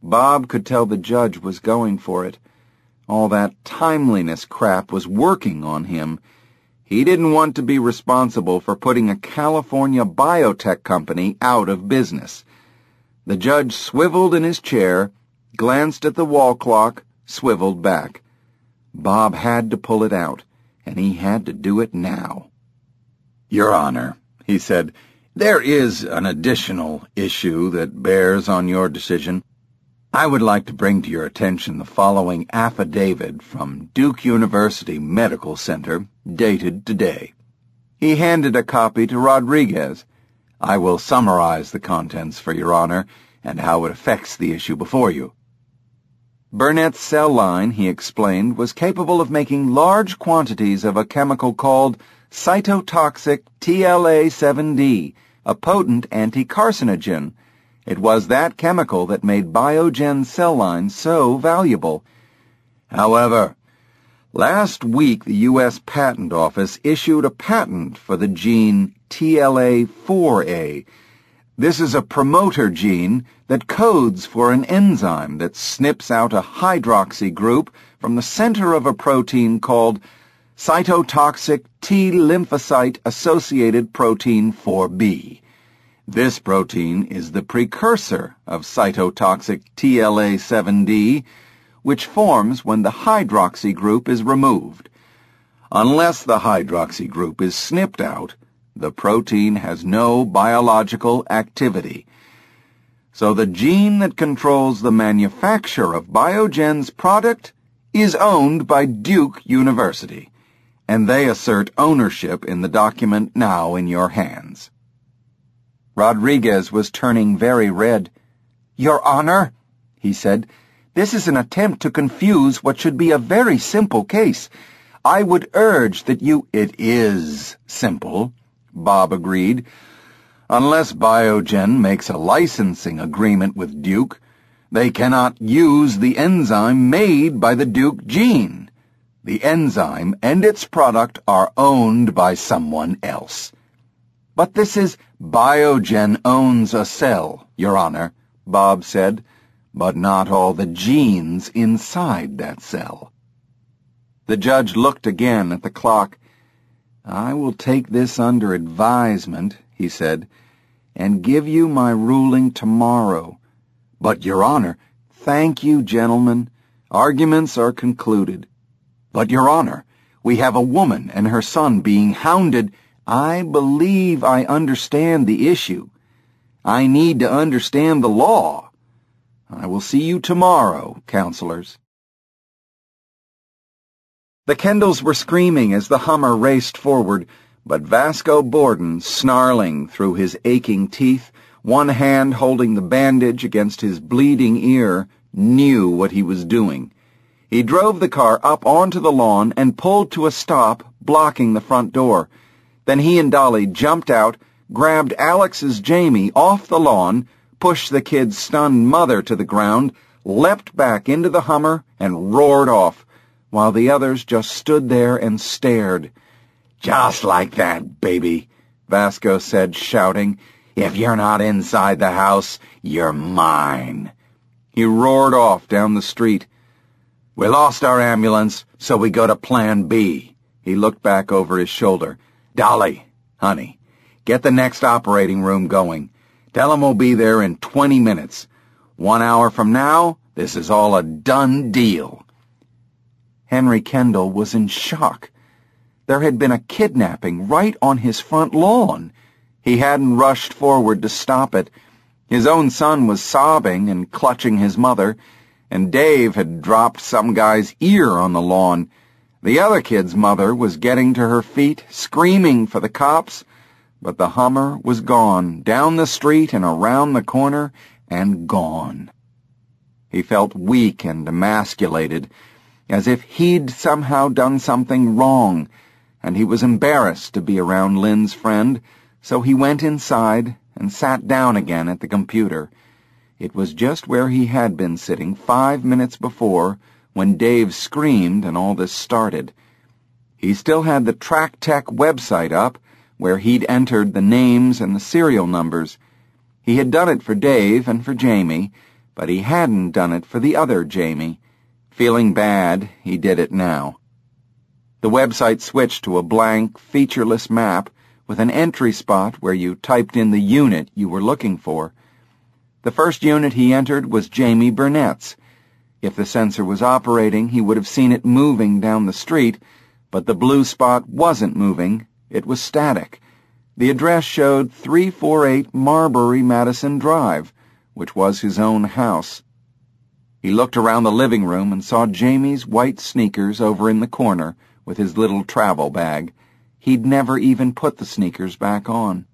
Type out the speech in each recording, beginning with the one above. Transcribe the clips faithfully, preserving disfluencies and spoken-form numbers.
Bob could tell the judge was going for it. All that timeliness crap was working on him. He didn't want to be responsible for putting a California biotech company out of business. The judge swiveled in his chair, glanced at the wall clock, swiveled back. Bob had to pull it out, and he had to do it now. "Your Honor," he said, "there is an additional issue that bears on your decision. I would like to bring to your attention the following affidavit from Duke University Medical Center, dated today." He handed a copy to Rodriguez. "I will summarize the contents for your Honor and how it affects the issue before you." Burnett's cell line, he explained, was capable of making large quantities of a chemical called cytotoxic T L A seven D, a potent anti-carcinogen. It was that chemical that made Biogen's cell line so valuable. However, last week the U S Patent Office issued a patent for the gene T L A four A. This is a promoter gene that codes for an enzyme that snips out a hydroxy group from the center of a protein called cytotoxic T lymphocyte-associated protein four B. This protein is the precursor of cytotoxic T L A seven D, which forms when the hydroxy group is removed. Unless the hydroxy group is snipped out, the protein has no biological activity. So the gene that controls the manufacture of Biogen's product is owned by Duke University, and they assert ownership in the document now in your hands. Rodriguez was turning very red. "Your Honor," he said, "this is an attempt to confuse what should be a very simple case. I would urge that you—" "It is simple," Bob agreed. "Unless Biogen makes a licensing agreement with Duke, they cannot use the enzyme made by the Duke gene. The enzyme and its product are owned by someone else." "But this is—" "Biogen owns a cell, Your Honor," Bob said, "but not all the genes inside that cell." The judge looked again at the clock. "I will take this under advisement," he said, "and give you my ruling tomorrow." "But, Your Honor—" "Thank you, gentlemen. Arguments are concluded." "But, Your Honor, we have a woman and her son being hounded—" "I believe I understand the issue. I need to understand the law. I will see you tomorrow, counselors." The Kendalls were screaming as the Hummer raced forward, but Vasco Borden, snarling through his aching teeth, one hand holding the bandage against his bleeding ear, knew what he was doing. He drove the car up onto the lawn and pulled to a stop, blocking the front door. Then he and Dolly jumped out, grabbed Alex's Jamie off the lawn, pushed the kid's stunned mother to the ground, leapt back into the Hummer, and roared off, while the others just stood there and stared. "Just like that, baby," Vasco said, shouting. "If you're not inside the house, you're mine." He roared off down the street. "We lost our ambulance, so we go to Plan B." He looked back over his shoulder. "Dolly, honey, get the next operating room going. Tell them we'll be there in twenty minutes. One hour from now, this is all a done deal." Henry Kendall was in shock. There had been a kidnapping right on his front lawn. He hadn't rushed forward to stop it. His own son was sobbing and clutching his mother, and Dave had dropped some guy's ear on the lawn. The other kid's mother was getting to her feet, screaming for the cops, but the Hummer was gone, down the street and around the corner, and gone. He felt weak and emasculated, as if he'd somehow done something wrong, and he was embarrassed to be around Lynn's friend, so he went inside and sat down again at the computer. It was just where he had been sitting five minutes before, when Dave screamed and all this started. He still had the TrackTech website up, where he'd entered the names and the serial numbers. He had done it for Dave and for Jamie, but he hadn't done it for the other Jamie. Feeling bad, he did it now. The website switched to a blank, featureless map with an entry spot where you typed in the unit you were looking for. The first unit he entered was Jamie Burnett's. If the sensor was operating, he would have seen it moving down the street, but the blue spot wasn't moving. It was static. The address showed three forty-eight Marbury Madison Drive, which was his own house. He looked around the living room and saw Jamie's white sneakers over in the corner with his little travel bag. He'd never even put the sneakers back on.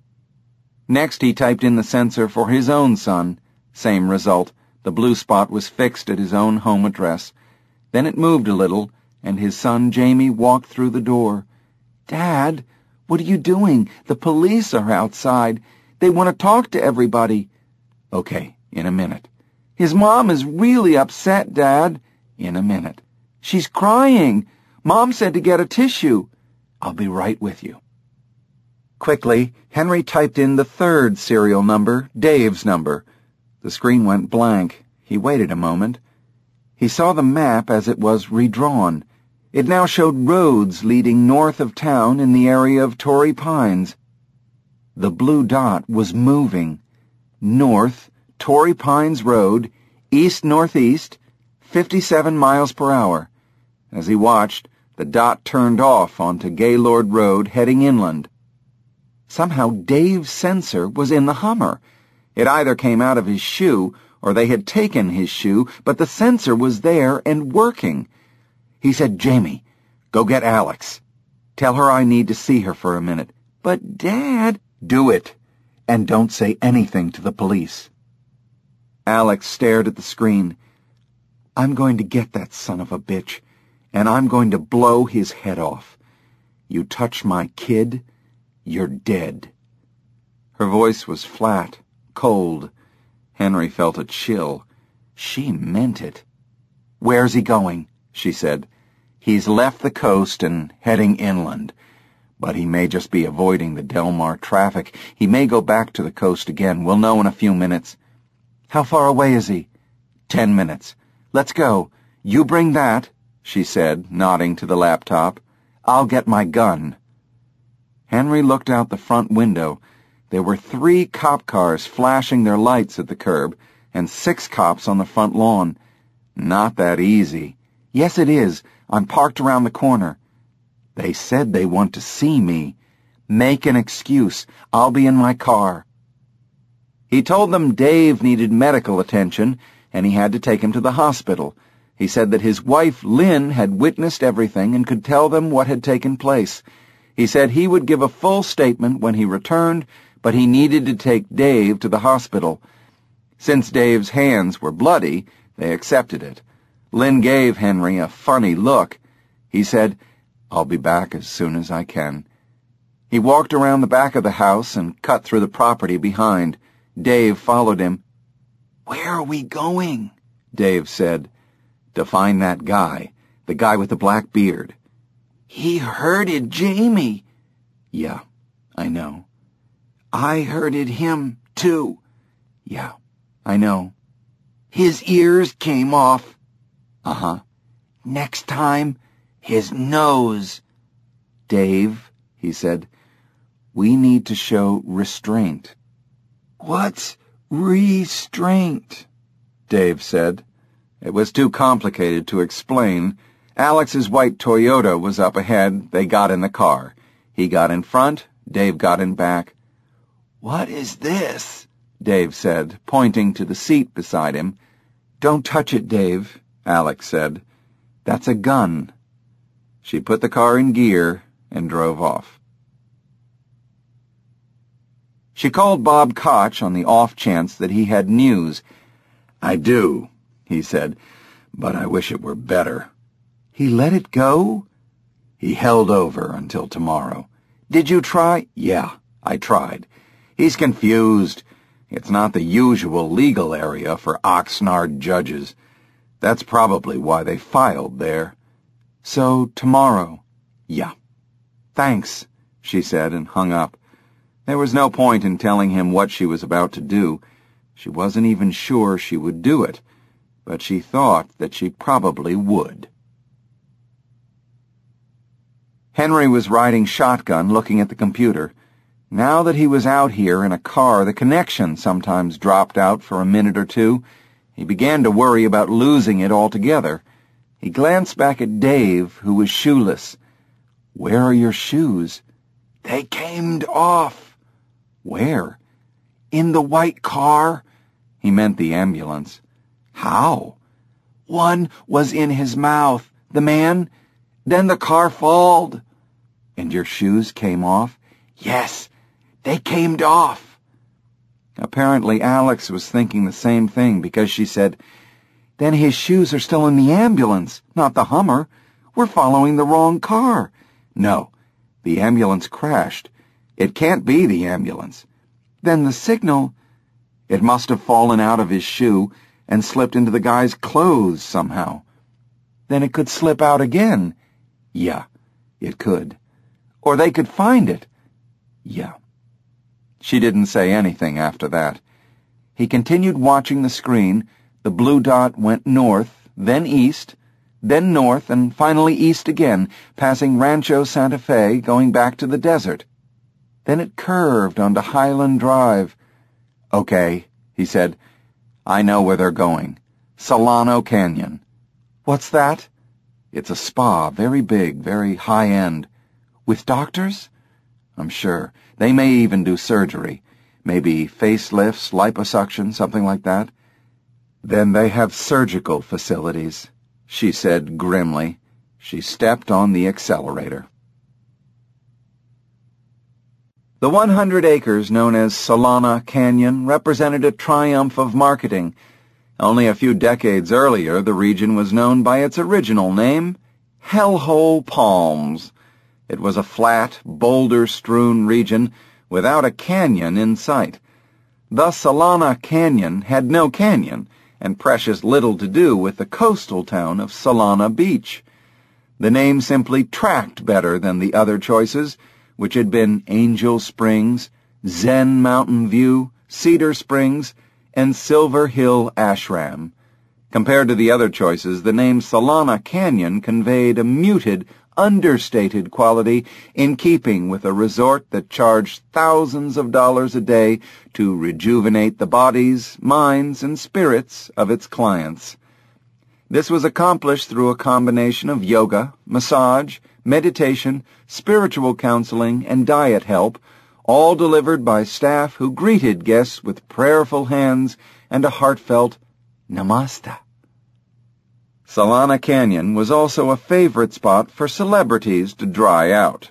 Next, he typed in the sensor for his own son. Same result. The blue spot was fixed at his own home address. Then it moved a little, and his son Jamie walked through the door. "Dad, what are you doing? The police are outside. They want to talk to everybody." "Okay, in a minute." "His mom is really upset, Dad." "In a minute." "She's crying. Mom said to get a tissue." "I'll be right with you." Quickly, Henry typed in the third serial number, Dave's number. The screen went blank. He waited a moment. He saw the map as it was redrawn. It now showed roads leading north of town in the area of Torrey Pines. The blue dot was moving. North, Torrey Pines Road, east-northeast, fifty-seven miles per hour. As he watched, the dot turned off onto Gaylord Road, heading inland. Somehow Dave's sensor was in the Hummer. It either came out of his shoe or they had taken his shoe, but the sensor was there and working. He said, "Jamie, go get Alex. Tell her I need to see her for a minute." "But, Dad—" "Do it, and don't say anything to the police." Alex stared at the screen. "I'm going to get that son of a bitch, and I'm going to blow his head off. You touch my kid, you're dead." Her voice was flat, cold. Henry felt a chill. She meant it. "Where's he going?" she said. "He's left the coast and heading inland. But he may just be avoiding the Del Mar traffic. He may go back to the coast again. We'll know in a few minutes." "How far away is he?" Ten minutes. "Let's go. You bring that," she said, nodding to the laptop. "I'll get my gun." Henry looked out the front window. There were three cop cars flashing their lights at the curb, and six cops on the front lawn. Not that easy. "Yes, it is. I'm parked around the corner." "They said they want to see me." "Make an excuse. I'll be in my car." He told them Dave needed medical attention, and he had to take him to the hospital. He said that his wife, Lynn, had witnessed everything and could tell them what had taken place. He said he would give a full statement when he returned, but he needed to take Dave to the hospital. Since Dave's hands were bloody, they accepted it. Lynn gave Henry a funny look. He said, "I'll be back as soon as I can." He walked around the back of the house and cut through the property behind. Dave followed him. "Where are we going?" Dave said. "To find that guy, the guy with the black beard." "He hurted Jamie." "Yeah, I know." "I hurted him, too." "Yeah, I know." "His ears came off." "Uh-huh." "Next time, his nose." "Dave," he said, "we need to show restraint." "What's restraint?" Dave said. It was too complicated to explain. Alex's white Toyota was up ahead. They got in the car. He got in front. Dave got in back. "What is this?" Dave said, pointing to the seat beside him. "Don't touch it, Dave," Alex said. "That's a gun." She put the car in gear and drove off. She called Bob Koch on the off chance that he had news. "I do," he said, "but I wish it were better." "He let it go?" "He held over until tomorrow." "Did you try?" "Yeah, I tried. He's confused. It's not the usual legal area for Oxnard judges. That's probably why they filed there." "So, tomorrow?" "Yeah." "Thanks," she said and hung up. There was no point in telling him what she was about to do. She wasn't even sure she would do it, but she thought that she probably would. Henry was riding shotgun, looking at the computer. Now that he was out here in a car, the connection sometimes dropped out for a minute or two. He began to worry about losing it altogether. He glanced back at Dave, who was shoeless. "Where are your shoes?" "They came off." "Where?" "In the white car." He meant the ambulance. "How?" "One was in his mouth, the man. Then the car falled." "And your shoes came off?" "Yes, they came off." Apparently Alex was thinking the same thing, because she said, "Then his shoes are still in the ambulance, not the Hummer. We're following the wrong car." "No, the ambulance crashed. It can't be the ambulance." "Then the signal—" "It must have fallen out of his shoe and slipped into the guy's clothes somehow." "Then it could slip out again." "Yeah, it could." "Or they could find it." "Yeah." She didn't say anything after that. He continued watching the screen. The blue dot went north, then east, then north, and finally east again, passing Rancho Santa Fe, going back to the desert. Then it curved onto Highland Drive. "Okay," he said. "I know where they're going. Solano Canyon." "What's that?" "It's a spa, very big, very high-end." "With doctors?" "I'm sure. They may even do surgery. Maybe facelifts, liposuction, something like that." "Then they have surgical facilities," she said grimly. She stepped on the accelerator. The one hundred acres known as Solana Canyon represented a triumph of marketing. Only a few decades earlier, the region was known by its original name, Hellhole Palms. It was a flat, boulder-strewn region without a canyon in sight. Thus, Solana Canyon had no canyon, and precious little to do with the coastal town of Solana Beach. The name simply tracked better than the other choices, which had been Angel Springs, Zen Mountain View, Cedar Springs, and Silver Hill Ashram. Compared to the other choices, the name Solana Canyon conveyed a muted, understated quality in keeping with a resort that charged thousands of dollars a day to rejuvenate the bodies, minds, and spirits of its clients. This was accomplished through a combination of yoga, massage, meditation, spiritual counseling, and diet help, all delivered by staff who greeted guests with prayerful hands and a heartfelt namaste. Solana Canyon was also a favorite spot for celebrities to dry out.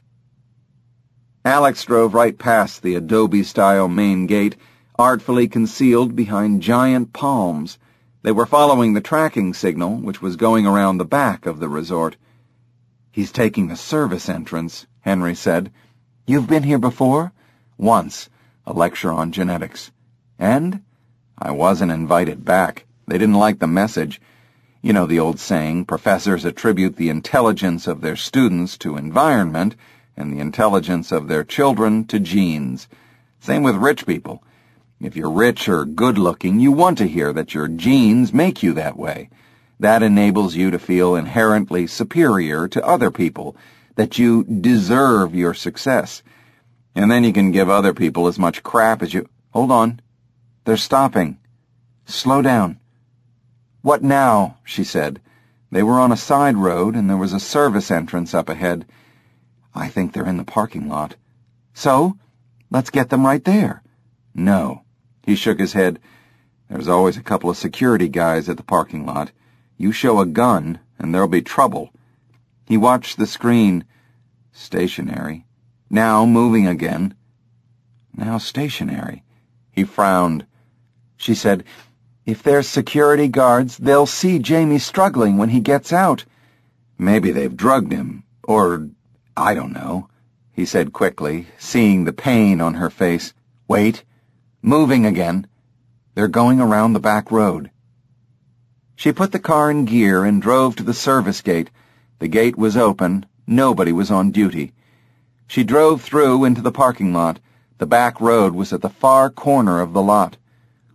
Alex drove right past the adobe-style main gate, artfully concealed behind giant palms. They were following the tracking signal, which was going around the back of the resort. "He's taking the service entrance," Henry said. "You've been here before?" "Once. A lecture on genetics." "And?" "I wasn't invited back. They didn't like the message. You know the old saying, professors attribute the intelligence of their students to environment and the intelligence of their children to genes. Same with rich people. If you're rich or good-looking, you want to hear that your genes make you that way. That enables you to feel inherently superior to other people, that you deserve your success. And then you can give other people as much crap as you... Hold on. They're stopping. Slow down." "What now?" she said. They were on a side road, and there was a service entrance up ahead. "I think they're in the parking lot." "So? Let's get them right there." "No." He shook his head. "There's always a couple of security guys at the parking lot. You show a gun, and there'll be trouble." He watched the screen. Stationary. Now moving again. Now stationary. He frowned. She said, "If there's security guards, they'll see Jamie struggling when he gets out." "Maybe they've drugged him, or I don't know," he said quickly, seeing the pain on her face. "Wait. Moving again. They're going around the back road." She put the car in gear and drove to the service gate. The gate was open. Nobody was on duty. She drove through into the parking lot. The back road was at the far corner of the lot.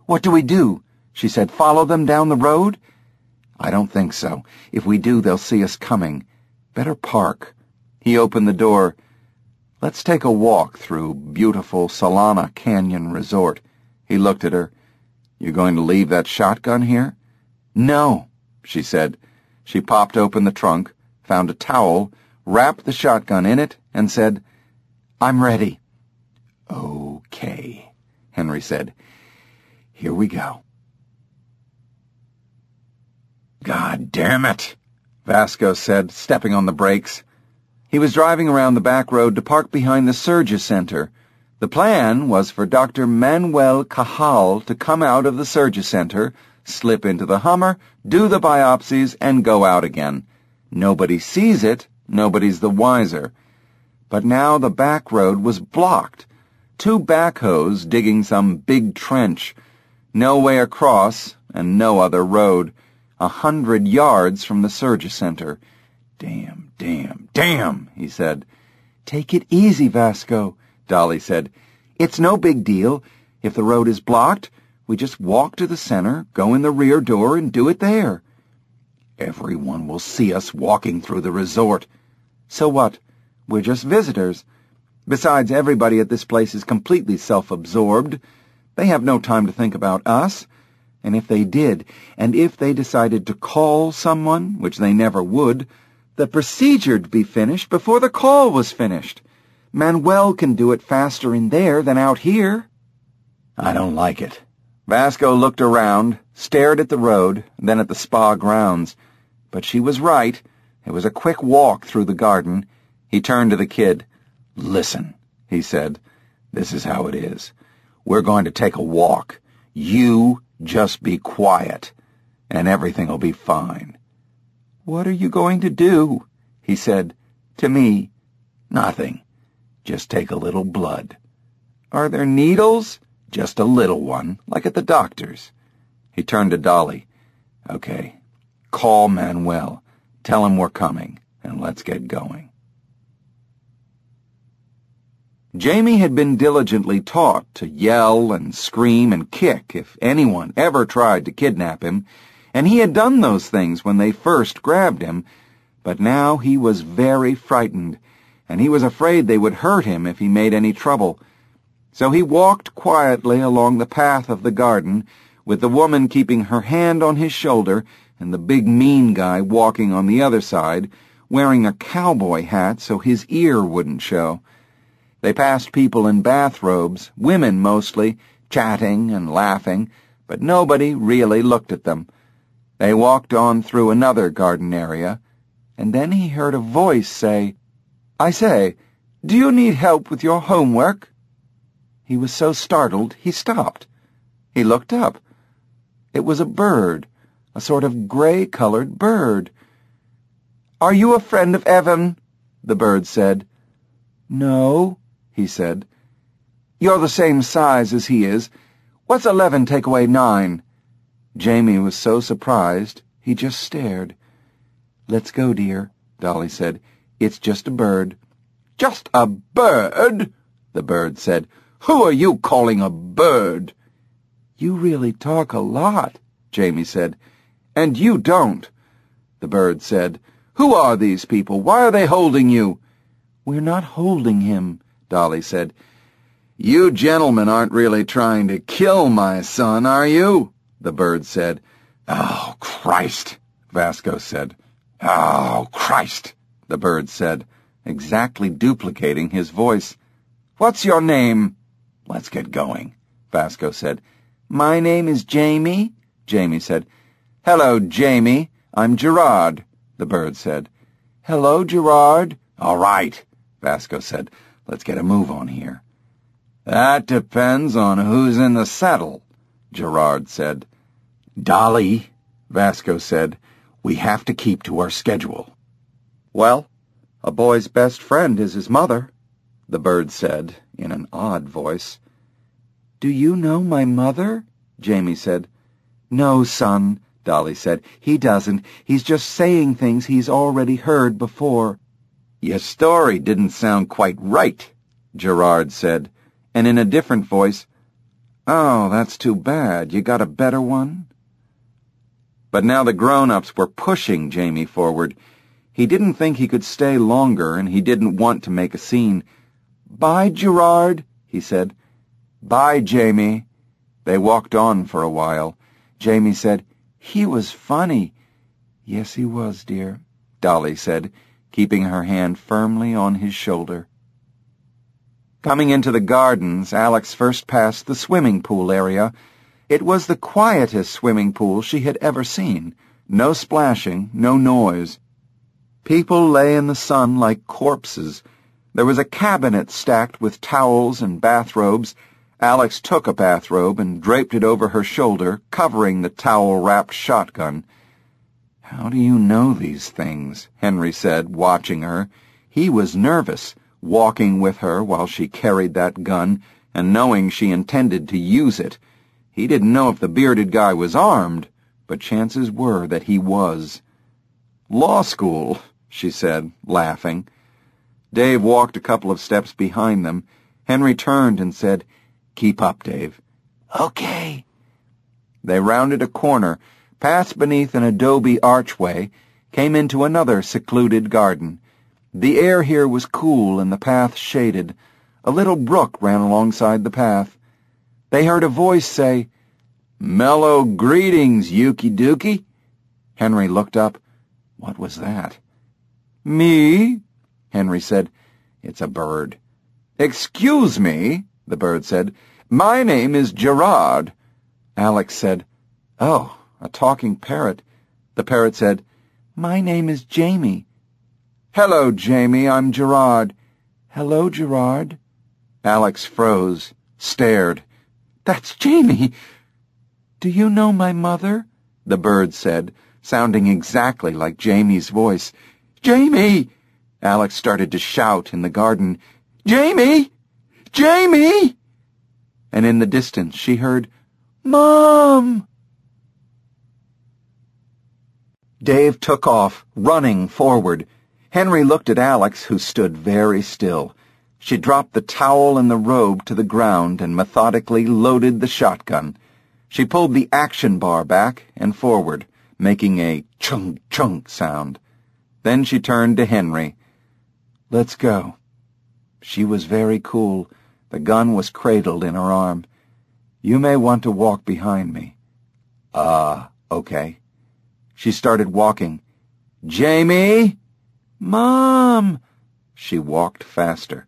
"What do we do?" she said. "Follow them down the road?" "I don't think so. If we do, they'll see us coming. Better park." He opened the door. "Let's take a walk through beautiful Solana Canyon Resort." He looked at her. "You going to leave that shotgun here?" "No," she said. She popped open the trunk, found a towel, wrapped the shotgun in it, and said, "I'm ready." "Okay," Henry said. "Here we go." "God damn it," Vasco said, stepping on the brakes. He was driving around the back road to park behind the Surgery Center. The plan was for Doctor Manuel Cajal to come out of the Surgery Center, slip into the Hummer, do the biopsies, and go out again. Nobody sees it, nobody's the wiser. But now the back road was blocked. Two backhoes digging some big trench. No way across, and no other road. A hundred yards from the Surgery Center. "Damn, damn, damn," he said. "Take it easy, Vasco," Dolly said. "It's no big deal. If the road is blocked, we just walk to the center, go in the rear door, and do it there." "Everyone will see us walking through the resort." "So what? We're just visitors. Besides, everybody at this place is completely self-absorbed. They have no time to think about us. And if they did, and if they decided to call someone, which they never would, the procedure'd be finished before the call was finished. Manuel can do it faster in there than out here." "I don't like it." Vasco looked around, stared at the road, then at the spa grounds. But she was right. It was a quick walk through the garden. He turned to the kid. "Listen," he said. "This is how it is. We're going to take a walk. You just be quiet, and everything'll be fine." "What are you going to do?" he said. "To me." "Nothing. Just take a little blood." "Are there needles?" "Just a little one, like at the doctor's." He turned to Dolly. "Okay, call Manuel. Tell him we're coming, and let's get going." Jamie had been diligently taught to yell and scream and kick if anyone ever tried to kidnap him, and he had done those things when they first grabbed him, but now he was very frightened, and he was afraid they would hurt him if he made any trouble. So he walked quietly along the path of the garden, with the woman keeping her hand on his shoulder and the big mean guy walking on the other side, wearing a cowboy hat so his ear wouldn't show. They passed people in bathrobes, women mostly, chatting and laughing, but nobody really looked at them. They walked on through another garden area, and then he heard a voice say, "I say, do you need help with your homework?" He was so startled he stopped. He looked up. It was a bird, a sort of gray-colored bird. "Are you a friend of Evan?" the bird said. "No," he said. "You're the same size as he is. What's eleven take away nine?" Jamie was so surprised, he just stared. "Let's go, dear," Dolly said. "It's just a bird." "Just a bird?" the bird said. "Who are you calling a bird?" "You really talk a lot," Jamie said. "And you don't," the bird said. "Who are these people? Why are they holding you?" "We're not holding him," Dolly said. "You gentlemen aren't really trying to kill my son, are you?" the bird said. "Oh, Christ," Vasco said. "Oh, Christ," the bird said, exactly duplicating his voice. "What's your name?" "Let's get going," Vasco said. "My name is Jamie," Jamie said. "Hello, Jamie. I'm Gerard," the bird said. "Hello, Gerard." "All right," Vasco said. "Let's get a move on here." "That depends on who's in the saddle," Gerard said. "Dolly," Vasco said, "we have to keep to our schedule." "Well, a boy's best friend is his mother," the bird said in an odd voice. "Do you know my mother?" Jamie said. "No, son," Dolly said. "He doesn't. He's just saying things he's already heard before." "Your story didn't sound quite right," Gerard said, and in a different voice, "Oh, that's too bad. You got a better one?" But now the grown-ups were pushing Jamie forward. He didn't think he could stay longer, and he didn't want to make a scene. "Bye, Gerard," he said. "Bye, Jamie." They walked on for a while. Jamie said, "He was funny." "Yes, he was, dear," Dolly said, keeping her hand firmly on his shoulder. Coming into the gardens, Alex first passed the swimming pool area. It was the quietest swimming pool she had ever seen. No splashing, no noise. People lay in the sun like corpses. There was a cabinet stacked with towels and bathrobes. Alex took a bathrobe and draped it over her shoulder, covering the towel-wrapped shotgun. "How do you know these things?" Henry said, watching her. He was nervous, walking with her while she carried that gun, and knowing she intended to use it. He didn't know if the bearded guy was armed, but chances were that he was. "Law school," she said, laughing. Dave walked a couple of steps behind them. Henry turned and said, "Keep up, Dave." "Okay." They rounded a corner, passed beneath an adobe archway, came into another secluded garden. The air here was cool and the path shaded. A little brook ran alongside the path. They heard a voice say, "Mellow greetings, Yuki Dookie." Henry looked up. What was that? "Me?" Henry said. "It's a bird." "Excuse me," the bird said. "My name is Gerard." Alex said, "Oh, a talking parrot." The parrot said, "My name is Jamie." "Hello, Jamie, I'm Gerard." "Hello, Gerard." Alex froze, stared. "That's Jamie." "Do you know my mother?" the bird said, sounding exactly like Jamie's voice. "Jamie!" Alex started to shout in the garden. "Jamie! Jamie!" And in the distance she heard, "Mom!" Dave took off, running forward. Henry looked at Alex, who stood very still. She dropped the towel and the robe to the ground and methodically loaded the shotgun. She pulled the action bar back and forward, making a chunk-chunk sound. Then she turned to Henry. "Let's go." She was very cool. The gun was cradled in her arm. "You may want to walk behind me." Uh, okay. She started walking. "Jamie!" "Mom!" She walked faster.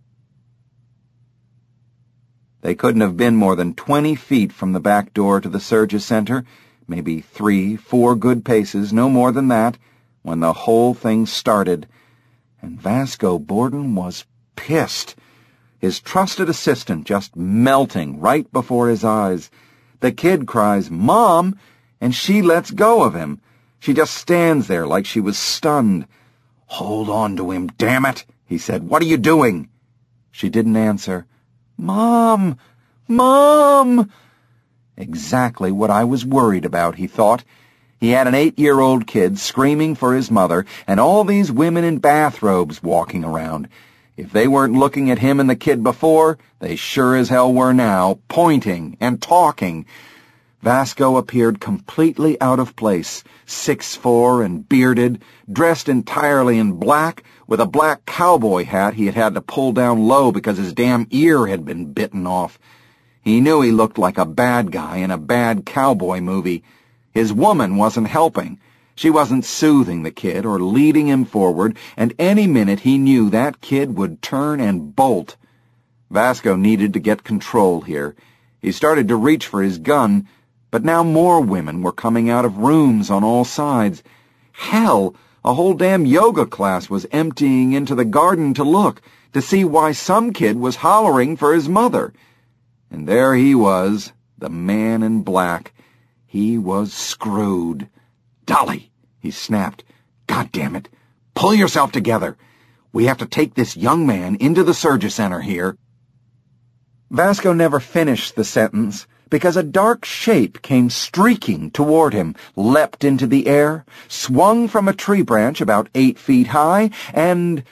They couldn't have been more than twenty feet from the back door to the Surges Center, maybe three, four good paces, no more than that, when the whole thing started. And Vasco Borden was pissed. His trusted assistant just melting right before his eyes. The kid cries, "Mom!" and she lets go of him. She just stands there like she was stunned. "Hold on to him, damn it," he said. "What are you doing?" She didn't answer. "Mom! Mom!" Exactly what I was worried about, he thought. He had an eight-year-old kid screaming for his mother, and all these women in bathrobes walking around. If they weren't looking at him and the kid before, they sure as hell were now, pointing and talking. Vasco appeared completely out of place, six foot four and bearded, dressed entirely in black, with a black cowboy hat he had had to pull down low because his damn ear had been bitten off. He knew he looked like a bad guy in a bad cowboy movie. His woman wasn't helping. She wasn't soothing the kid or leading him forward, and any minute he knew that kid would turn and bolt. Vasco needed to get control here. He started to reach for his gun, but now more women were coming out of rooms on all sides. Hell, a whole damn yoga class was emptying into the garden to look, to see why some kid was hollering for his mother. And there he was, the man in black. He was screwed. "Dolly," he snapped. "God damn it. Pull yourself together. We have to take this young man into the Surges Center here." Vasco never finished the sentence, because a dark shape came streaking toward him, leapt into the air, swung from a tree branch about eight feet high, and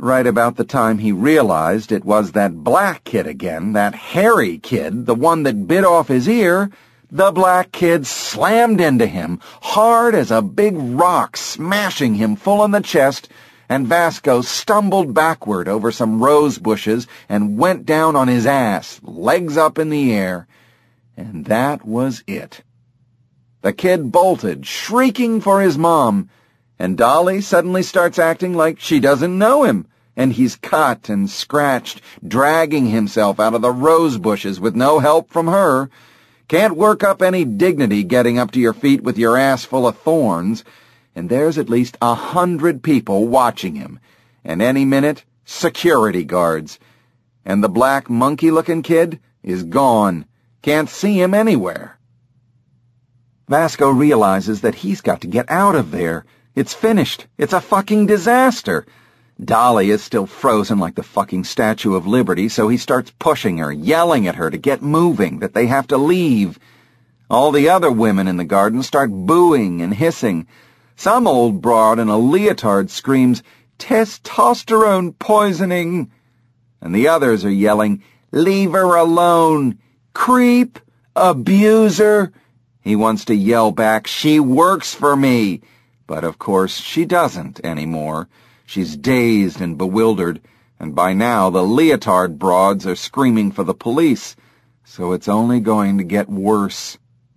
right about the time he realized it was that black kid again, that hairy kid, the one that bit off his ear, the black kid slammed into him, hard as a big rock, smashing him full in the chest, and Vasco stumbled backward over some rose bushes and went down on his ass, legs up in the air. And that was it. The kid bolted, shrieking for his mom, and Dolly suddenly starts acting like she doesn't know him, and he's cut and scratched, dragging himself out of the rose bushes with no help from her. Can't work up any dignity getting up to your feet with your ass full of thorns, and there's at least a hundred people watching him, and any minute, security guards. And the black monkey-looking kid is gone. Can't see him anywhere. Vasco realizes that he's got to get out of there. It's finished. It's a fucking disaster. Dolly is still frozen like the fucking Statue of Liberty, so he starts pushing her, yelling at her to get moving, that they have to leave. All the other women in the garden start booing and hissing. Some old broad in a leotard screams, "Testosterone poisoning!" And the others are yelling, "Leave her alone! Creep! Abuser!" He wants to yell back, "She works for me!" But of course she doesn't anymore. She's dazed and bewildered, and by now the leotard broads are screaming for the police, so it's only going to get worse.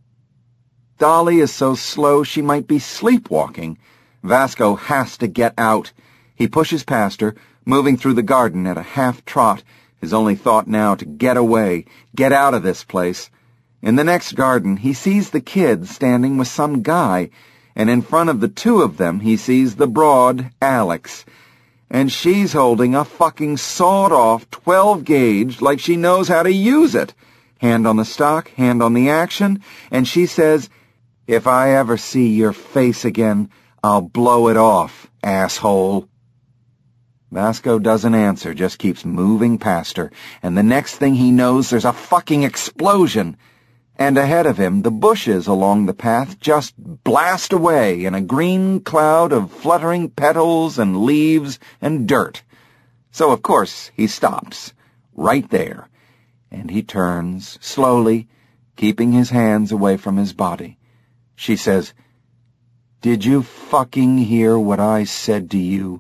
Dolly is so slow she might be sleepwalking. Vasco has to get out. He pushes past her, moving through the garden at a half-trot, his only thought now to get away, get out of this place. In the next garden, he sees the kid standing with some guy, and in front of the two of them he sees the broad, Alex. And she's holding a fucking sawed-off twelve-gauge like she knows how to use it. Hand on the stock, hand on the action, and she says, "If I ever see your face again, I'll blow it off, asshole." Vasco doesn't answer, just keeps moving past her, and the next thing he knows, there's a fucking explosion. And ahead of him, the bushes along the path just blast away in a green cloud of fluttering petals and leaves and dirt. So, of course, he stops, right there, and he turns, slowly, keeping his hands away from his body. She says, "Did you fucking hear what I said to you?"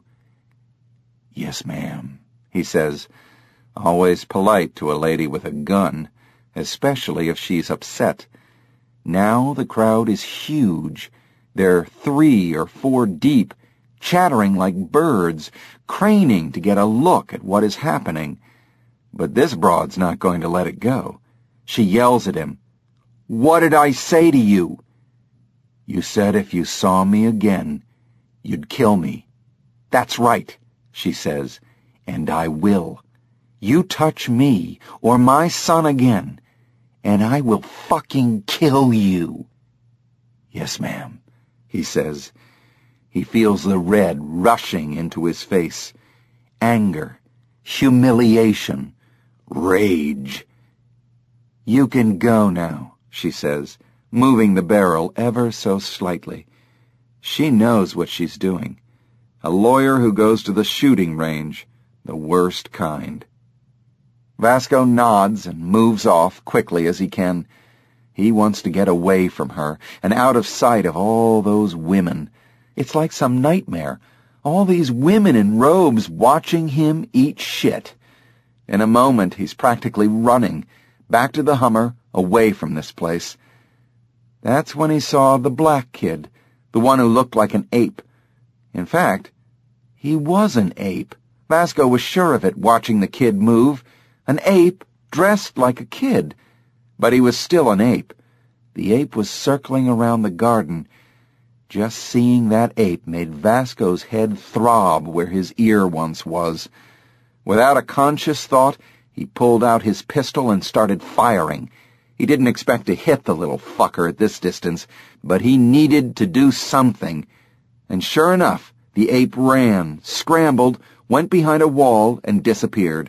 "Yes, ma'am," he says, always polite to a lady with a gun, especially if she's upset. Now the crowd is huge. They're three or four deep, chattering like birds, craning to get a look at what is happening. But this broad's not going to let it go. She yells at him, "What did I say to you?" "You said if you saw me again, you'd kill me." "That's right," she says, "and I will. You touch me or my son again, and I will fucking kill you." "Yes, ma'am," he says. He feels the red rushing into his face. Anger, humiliation, rage. "You can go now," she says, moving the barrel ever so slightly. She knows what she's doing. A lawyer who goes to the shooting range, the worst kind. Vasco nods and moves off quickly as he can. He wants to get away from her and out of sight of all those women. It's like some nightmare. All these women in robes watching him eat shit. In a moment, he's practically running, back to the Hummer, away from this place. That's when he saw the black kid, the one who looked like an ape. In fact, he was an ape. Vasco was sure of it, watching the kid move. An ape dressed like a kid. But he was still an ape. The ape was circling around the garden. Just seeing that ape made Vasco's head throb where his ear once was. Without a conscious thought, he pulled out his pistol and started firing. He didn't expect to hit the little fucker at this distance, but he needed to do something. And sure enough, the ape ran, scrambled, went behind a wall, and disappeared.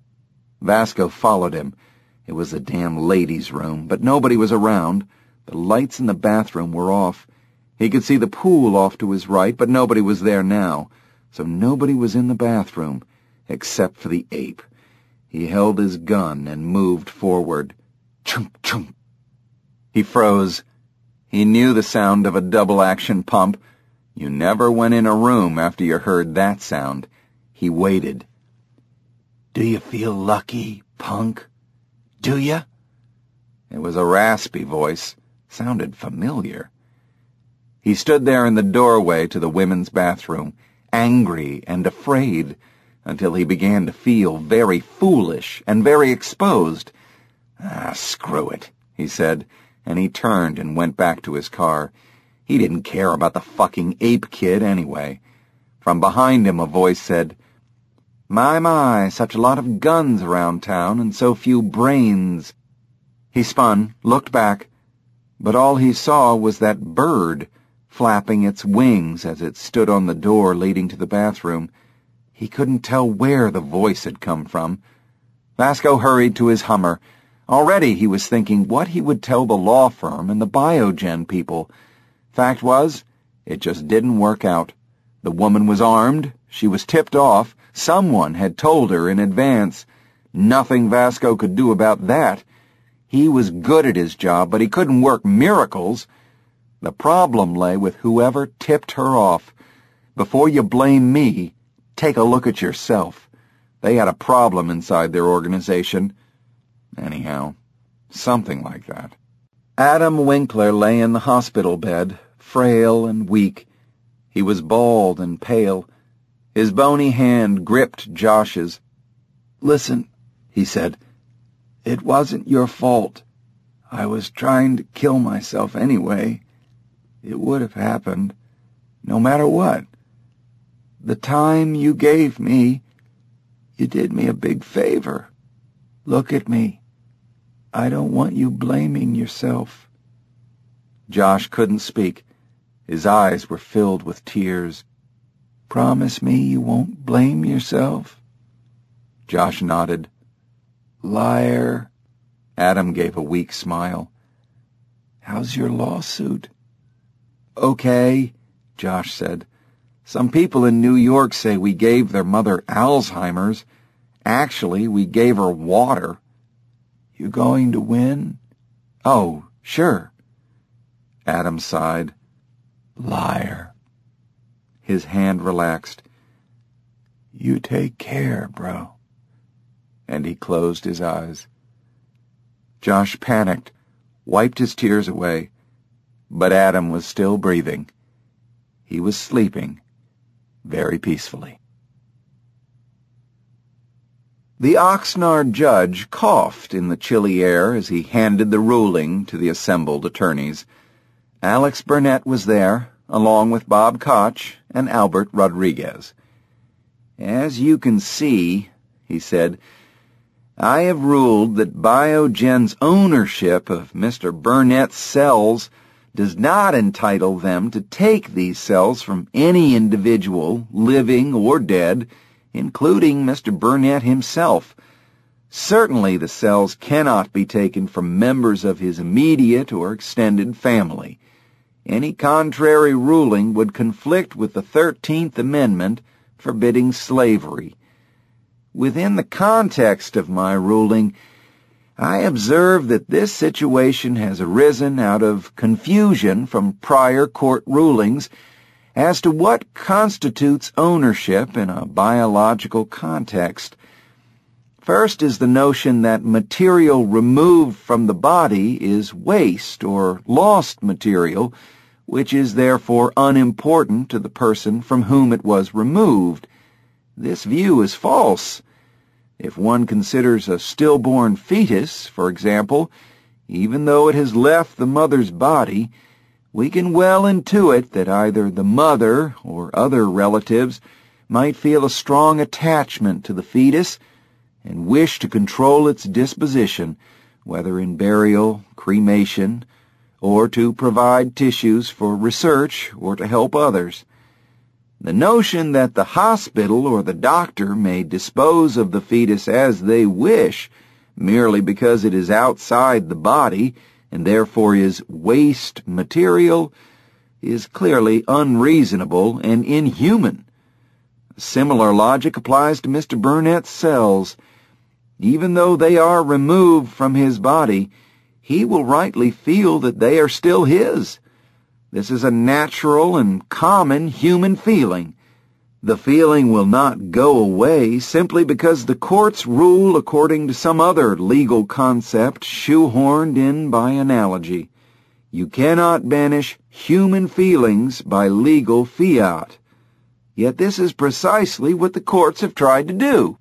Vasco followed him. It was the damn ladies' room, but nobody was around. The lights in the bathroom were off. He could see the pool off to his right, but nobody was there now. so nobody was in the bathroom except for the ape. He held his gun and moved forward. Chunk, chunk. He froze. He knew the sound of a double-action pump. You never went in a room after you heard that sound. He waited. "Do you feel lucky, punk? Do you?" It was a raspy voice. Sounded familiar. He stood there in the doorway to the women's bathroom, angry and afraid, until he began to feel very foolish and very exposed. "Ah, screw it," he said, and he turned and went back to his car. He didn't care about the fucking ape kid anyway. From behind him a voice said, "My, my, such a lot of guns around town and so few brains." He spun, looked back, but all he saw was that bird flapping its wings as it stood on the door leading to the bathroom. He couldn't tell where the voice had come from. Vasco hurried to his Hummer. Already he was thinking what he would tell the law firm and the Biogen people. Fact was, it just didn't work out. The woman was armed. She was tipped off. Someone had told her in advance. Nothing Vasco could do about that. He was good at his job, but he couldn't work miracles. The problem lay with whoever tipped her off. Before you blame me, take a look at yourself. They had a problem inside their organization. Anyhow, something like that. Adam Winkler lay in the hospital bed, frail and weak. He was bald and pale. His bony hand gripped Josh's. "Listen," he said, "it wasn't your fault. I was trying to kill myself anyway. It would have happened, no matter what. The time you gave me, you did me a big favor. Look at me. I don't want you blaming yourself." Josh couldn't speak. His eyes were filled with tears. "Promise me you won't blame yourself?" Josh nodded. "Liar." Adam gave a weak smile. "How's your lawsuit?" "Okay," Josh said. "Some people in New York say we gave their mother Alzheimer's. Actually, we gave her water." "You going to win?" "Oh, sure." Adam sighed. "Liar." His hand relaxed. "You take care, bro." And he closed his eyes. Josh panicked, wiped his tears away, but Adam was still breathing. He was sleeping very peacefully. The Oxnard judge coughed in the chilly air as he handed the ruling to the assembled attorneys. Alex Burnett was there, along with Bob Koch and Albert Rodriguez. "As you can see," he said, "I have ruled that Biogen's ownership of Mister Burnett's cells does not entitle them to take these cells from any individual, living or dead, including Mister Burnett himself. Certainly the cells cannot be taken from members of his immediate or extended family. Any contrary ruling would conflict with the thirteenth Amendment forbidding slavery. Within the context of my ruling, I observe that this situation has arisen out of confusion from prior court rulings as to what constitutes ownership in a biological context. First is the notion that material removed from the body is waste or lost material, which is therefore unimportant to the person from whom it was removed. This view is false. If one considers a stillborn fetus, for example, even though it has left the mother's body, we can well intuit that either the mother or other relatives might feel a strong attachment to the fetus and wish to control its disposition, whether in burial, cremation, or to provide tissues for research or to help others. The notion that the hospital or the doctor may dispose of the fetus as they wish, merely because it is outside the body and therefore is waste material, is clearly unreasonable and inhuman. Similar logic applies to Mister Burnett's cells. Even though they are removed from his body, he will rightly feel that they are still his. This is a natural and common human feeling. The feeling will not go away simply because the courts rule according to some other legal concept shoehorned in by analogy. You cannot banish human feelings by legal fiat. Yet this is precisely what the courts have tried to do.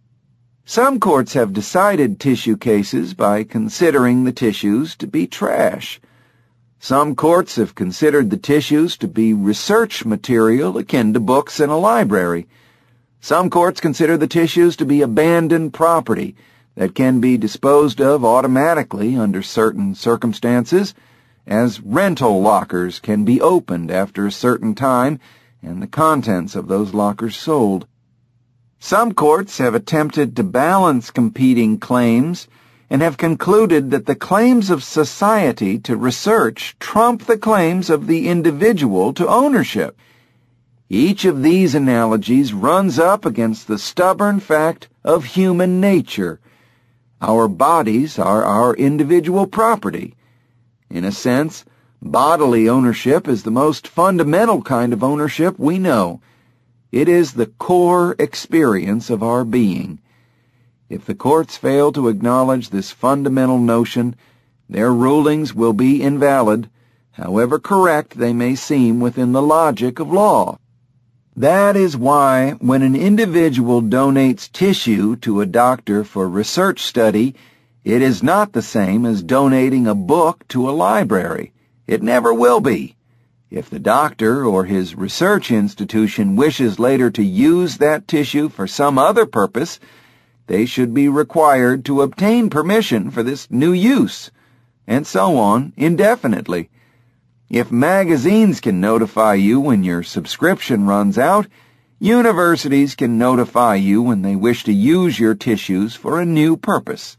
Some courts have decided tissue cases by considering the tissues to be trash. Some courts have considered the tissues to be research material akin to books in a library. Some courts consider the tissues to be abandoned property that can be disposed of automatically under certain circumstances, as rental lockers can be opened after a certain time and the contents of those lockers sold. Some courts have attempted to balance competing claims and have concluded that the claims of society to research trump the claims of the individual to ownership. Each of these analogies runs up against the stubborn fact of human nature. Our bodies are our individual property. In a sense, bodily ownership is the most fundamental kind of ownership we know. It is the core experience of our being. If the courts fail to acknowledge this fundamental notion, their rulings will be invalid, however correct they may seem within the logic of law. That is why when an individual donates tissue to a doctor for research study, it is not the same as donating a book to a library. It never will be. If the doctor or his research institution wishes later to use that tissue for some other purpose, they should be required to obtain permission for this new use, and so on indefinitely. If magazines can notify you when your subscription runs out, universities can notify you when they wish to use your tissues for a new purpose.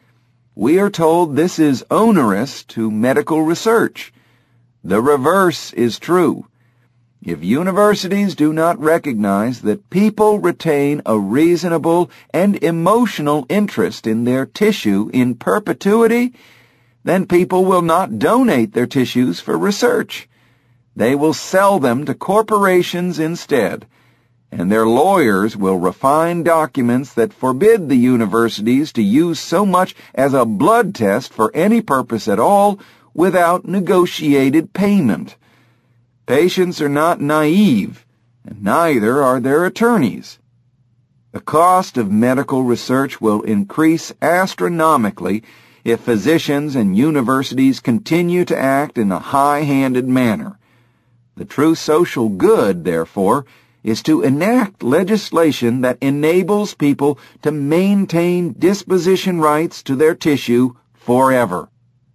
We are told this is onerous to medical research. The reverse is true. If universities do not recognize that people retain a reasonable and emotional interest in their tissue in perpetuity, then people will not donate their tissues for research. They will sell them to corporations instead, and their lawyers will refine documents that forbid the universities to use so much as a blood test for any purpose at all without negotiated payment. Patients are not naive, and neither are their attorneys. The cost of medical research will increase astronomically if physicians and universities continue to act in a high-handed manner. The true social good, therefore, is to enact legislation that enables people to maintain disposition rights to their tissue forever.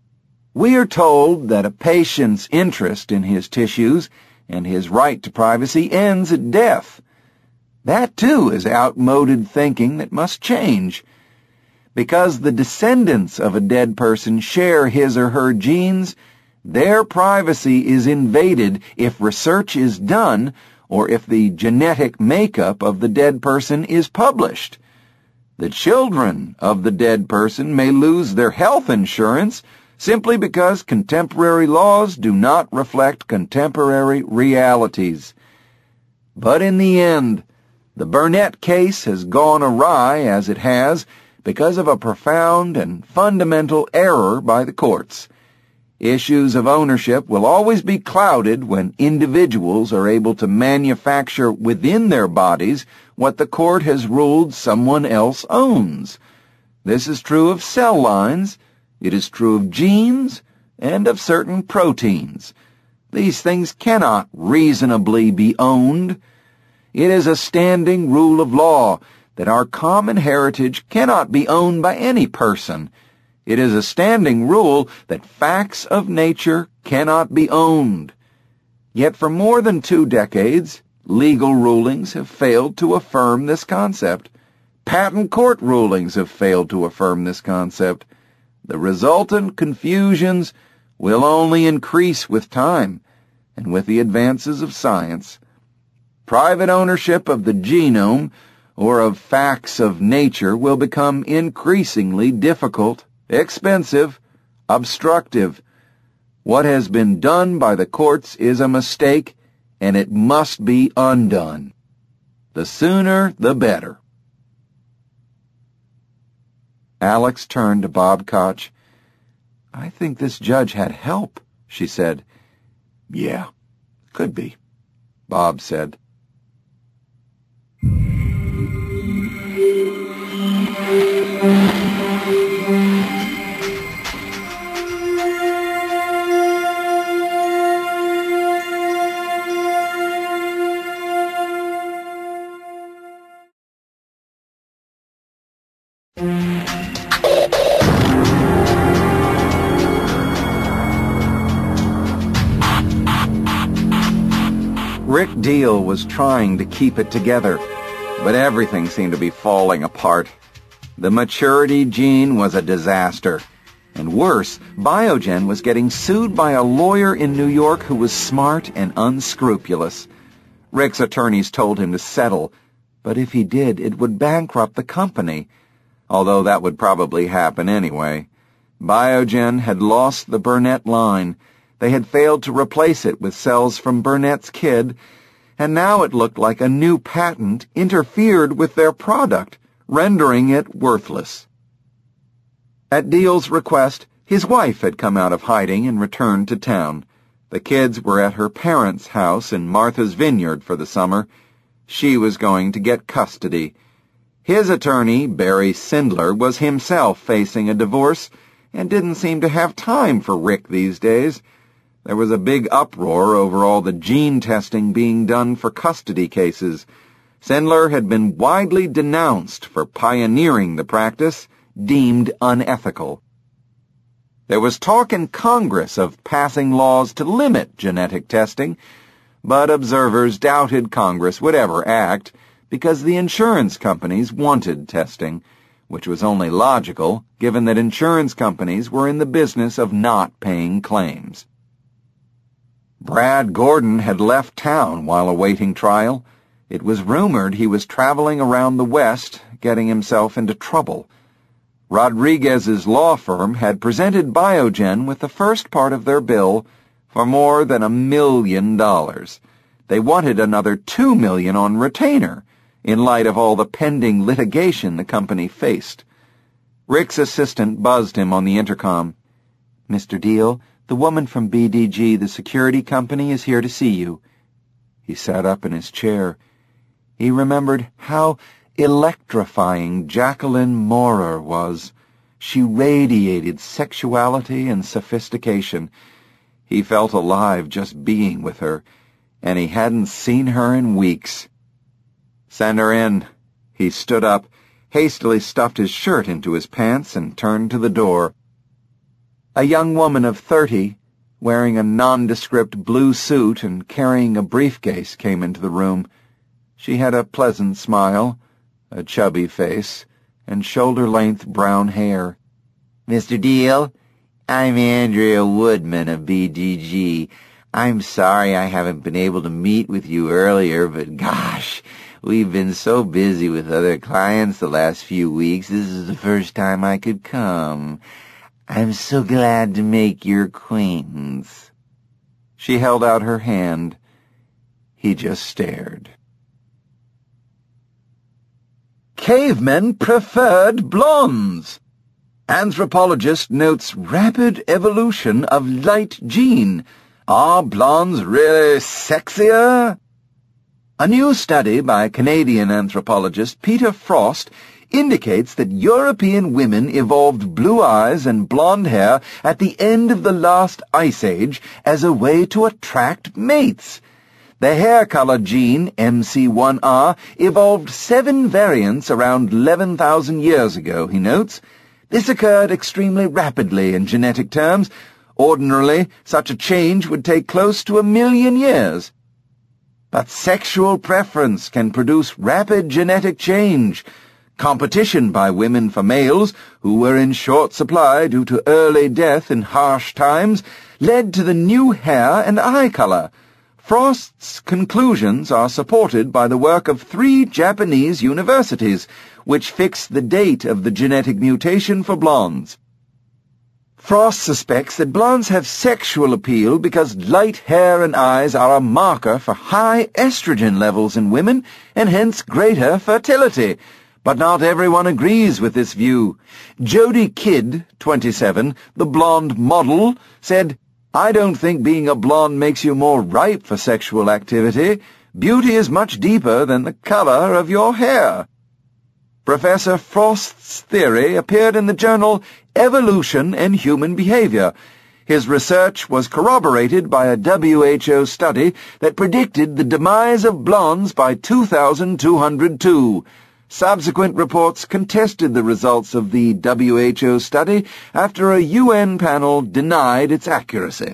We are told that a patient's interest in his tissues and his right to privacy ends at death. That, too, is outmoded thinking that must change. Because the descendants of a dead person share his or her genes, their privacy is invaded if research is done or if the genetic makeup of the dead person is published. The children of the dead person may lose their health insurance simply because contemporary laws do not reflect contemporary realities. But in the end, the Burnett case has gone awry as it has because of a profound and fundamental error by the courts. Issues of ownership will always be clouded when individuals are able to manufacture within their bodies what the court has ruled someone else owns. This is true of cell lines, it is true of genes, and of certain proteins. These things cannot reasonably be owned. It is a standing rule of law that our common heritage cannot be owned by any person. It is a standing rule that facts of nature cannot be owned. Yet for more than two decades, legal rulings have failed to affirm this concept. Patent court rulings have failed to affirm this concept. The resultant confusions will only increase with time and with the advances of science. private ownership of the genome or of facts of nature will become increasingly difficult, expensive, obstructive. What has been done by the courts is a mistake, and it must be undone. The sooner, the better. Alex turned to Bob Koch. "I think this judge had help," she said. "Yeah, could be," Bob said. Rick Deal was trying to keep it together, but everything seemed to be falling apart. The maturity gene was a disaster. And worse, Biogen was getting sued by a lawyer in New York who was smart and unscrupulous. Rick's attorneys told him to settle, but if he did, it would bankrupt the company, although that would probably happen anyway. Biogen had lost the Burnett line. They had failed to replace it with cells from Burnett's kid, and now it looked like a new patent interfered with their product, rendering it worthless. At Deal's request, his wife had come out of hiding and returned to town. The kids were at her parents' house in Martha's Vineyard for the summer. She was going to get custody. His attorney, Barry Sindler, was himself facing a divorce and didn't seem to have time for Rick these days. There was a big uproar over all the gene testing being done for custody cases. Sindler had been widely denounced for pioneering the practice, deemed unethical. There was talk in Congress of passing laws to limit genetic testing, but observers doubted Congress would ever act because the insurance companies wanted testing, which was only logical given that insurance companies were in the business of not paying claims. Brad Gordon had left town while awaiting trial. It was rumored he was traveling around the West, getting himself into trouble. Rodriguez's law firm had presented Biogen with the first part of their bill for more than a million dollars. They wanted another two million on retainer, in light of all the pending litigation the company faced. Rick's assistant buzzed him on the intercom. "Mister Deal, the woman from B D G, the security company, is here to see you." He sat up in his chair. He remembered how electrifying Jacqueline Maurer was. She radiated sexuality and sophistication. He felt alive just being with her, and he hadn't seen her in weeks. "Send her in." He stood up, hastily stuffed his shirt into his pants, and turned to the door. A young woman of thirty, wearing a nondescript blue suit and carrying a briefcase, came into the room. She had a pleasant smile, a chubby face, and shoulder-length brown hair. "Mister Deal, I'm Andrea Woodman of B D G. I'm sorry I haven't been able to meet with you earlier, but gosh, we've been so busy with other clients the last few weeks, this is the first time I could come. I'm so glad to make your acquaintance." She held out her hand. He just stared. Cavemen preferred blondes. Anthropologist notes rapid evolution of light gene. Are blondes really sexier? A new study by Canadian anthropologist Peter Frost indicates that European women evolved blue eyes and blonde hair at the end of the last ice age as a way to attract mates. The hair color gene, M C one R, evolved seven variants around eleven thousand years ago, he notes. This occurred extremely rapidly in genetic terms. Ordinarily, such a change would take close to a million years. But sexual preference can produce rapid genetic change. Competition by women for males, who were in short supply due to early death in harsh times, led to the new hair and eye color. Frost's conclusions are supported by the work of three Japanese universities, which fixed the date of the genetic mutation for blondes. Frost suspects that blondes have sexual appeal because light hair and eyes are a marker for high estrogen levels in women and hence greater fertility. But not everyone agrees with this view. Jodie Kidd, twenty-seven, the blonde model, said, "I don't think being a blonde makes you more ripe for sexual activity. Beauty is much deeper than the color of your hair." Professor Frost's theory appeared in the journal Evolution and Human Behavior. His research was corroborated by a W H O study that predicted the demise of blondes by two thousand two hundred two. Subsequent reports contested the results of the W H O study after a U N panel denied its accuracy.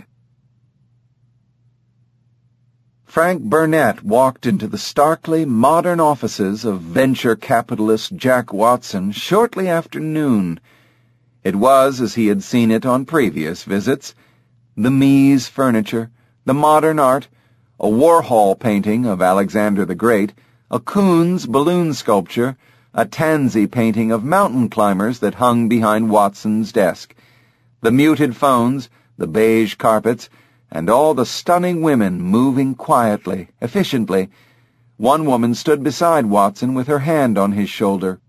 Frank Burnett walked into the starkly modern offices of venture capitalist Jack Watson shortly after noon. It was as he had seen it on previous visits. The Mies furniture, the modern art, a Warhol painting of Alexander the Great, a Koons balloon sculpture, a Tansy painting of mountain climbers that hung behind Watson's desk, the muted phones, the beige carpets, and all the stunning women moving quietly, efficiently. One woman stood beside Watson with her hand on his shoulder.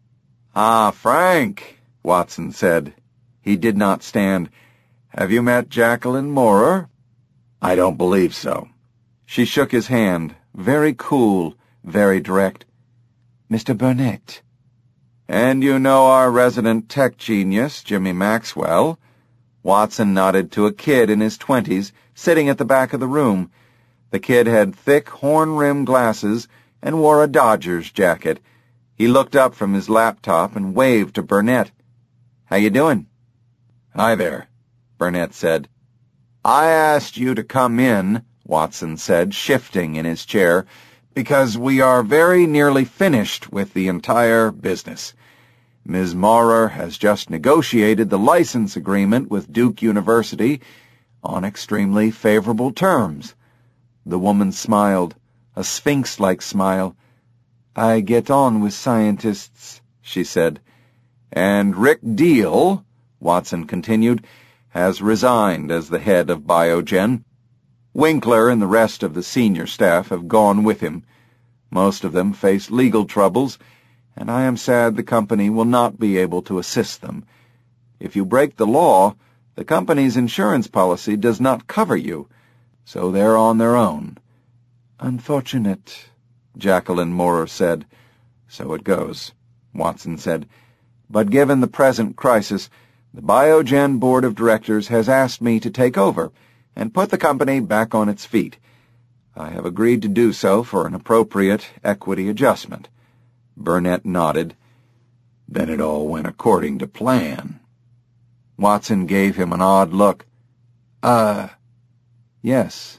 "Ah, Frank," Watson said. He did not stand. "Have you met Jacqueline Moorer?" "I don't believe so." She shook his hand, very cool, very direct. "Mister Burnett." "And you know our resident tech genius, Jimmy Maxwell?" Watson nodded to a kid in his twenties, sitting at the back of the room. The kid had thick horn-rimmed glasses and wore a Dodgers jacket. He looked up from his laptop and waved to Burnett. "How you doing?" "Hi there," Burnett said. "I asked you to come in," Watson said, shifting in his chair, "because we are very nearly finished with the entire business. Miz Moorer has just negotiated the license agreement with Duke University on extremely favorable terms." The woman smiled, a sphinx-like smile. "I get on with scientists," she said. "And Rick Deal," Watson continued, "has resigned as the head of Biogen. Winkler and the rest of the senior staff have gone with him. Most of them face legal troubles, and I am sad the company will not be able to assist them. If you break the law, the company's insurance policy does not cover you, so they're on their own." "Unfortunate," Jacqueline Moorer said. "So it goes," Watson said. "But given the present crisis, the Biogen Board of Directors has asked me to take over and put the company back on its feet. I have agreed to do so for an appropriate equity adjustment." Burnett nodded. "Then it all went according to plan." Watson gave him an odd look. Uh, yes.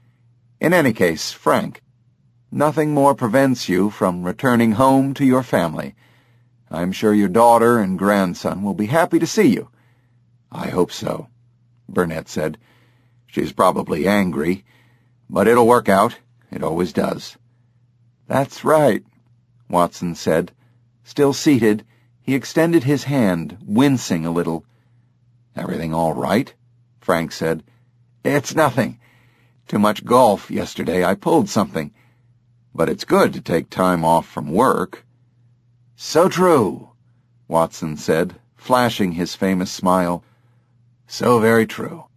In any case, Frank, nothing more prevents you from returning home to your family. I'm sure your daughter and grandson will be happy to see you." "I hope so," Burnett said. "She's probably angry, but it'll work out. It always does." "That's right," Watson said. Still seated, he extended his hand, wincing a little. "Everything all right?" Frank said. "It's nothing. Too much golf yesterday. I pulled something. But it's good to take time off from work." "So true," Watson said, flashing his famous smile. "So very true."